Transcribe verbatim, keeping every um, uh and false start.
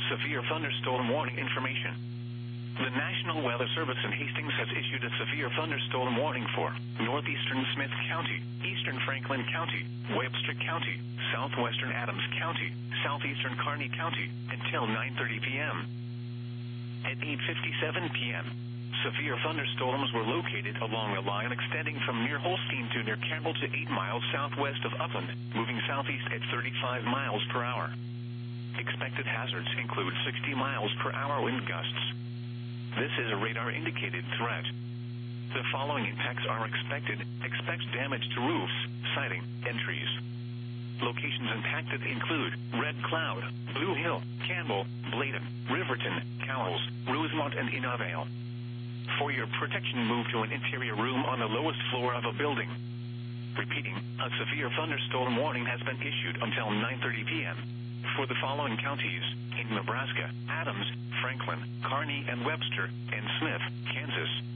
severe thunderstorm warning information. The National Weather Service in Hastings has issued a severe thunderstorm warning for northeastern Smith County, eastern Franklin County, Webster County, southwestern Adams County, southeastern Kearney County until nine thirty p.m. At eight fifty-seven p.m., severe thunderstorms were located along a line extending from near Holstein to near Campbell to eight miles southwest of Upland, moving southeast at thirty-five miles per hour. Expected hazards include sixty miles per hour wind gusts. This is a radar-indicated threat. The following impacts are expected. Expect damage to roofs, siding, and trees. Locations impacted include Red Cloud, Blue Hill, Campbell, Bladen, Riverton, Cowles, Rosemont, and Innervale. For your protection, move to an interior room on the lowest floor of a building. Repeating, a severe thunderstorm warning has been issued until nine thirty p.m. for the following counties in Nebraska: Adams, Franklin, Kearney and Webster, and Smith, Kansas.